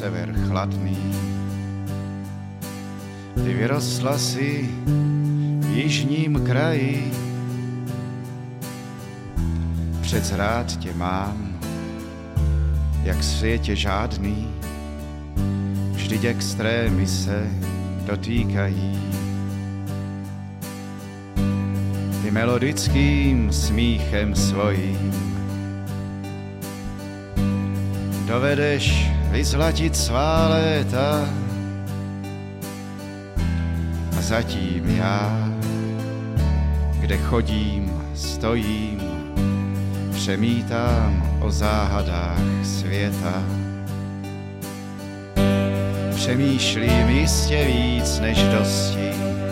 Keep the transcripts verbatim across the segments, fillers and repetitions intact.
sever chladný. Ty vyrostla si v jižním kraji, přec rád tě mám, jak v světě žádný, vždyť extrémy se dotýkají. Ty melodickým smíchem svojím dovedeš vyzlatit svá léta, a zatím já, kde chodím, stojím, přemítám o záhadách světa. Přemýšlím jistě víc než dosti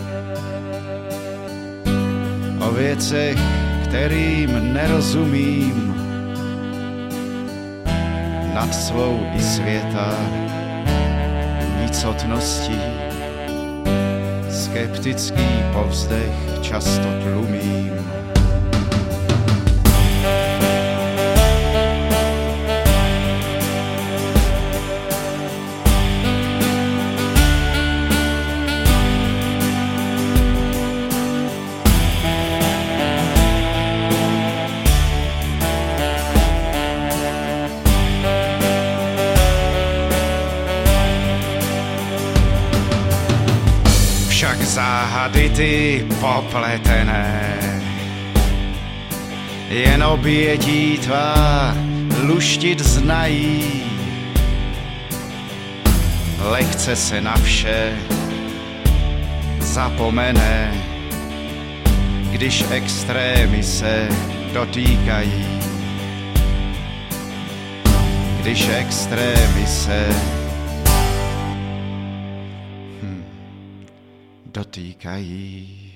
o věcech, kterým nerozumím, nad svou i světa nicotností. Skeptický povzdech často tlumím. Však záhady ty popletené, jen obětí tvá luštit znají. Lehce se na vše zapomene, když extrémy se dotýkají. Když extrémy se dotýkají.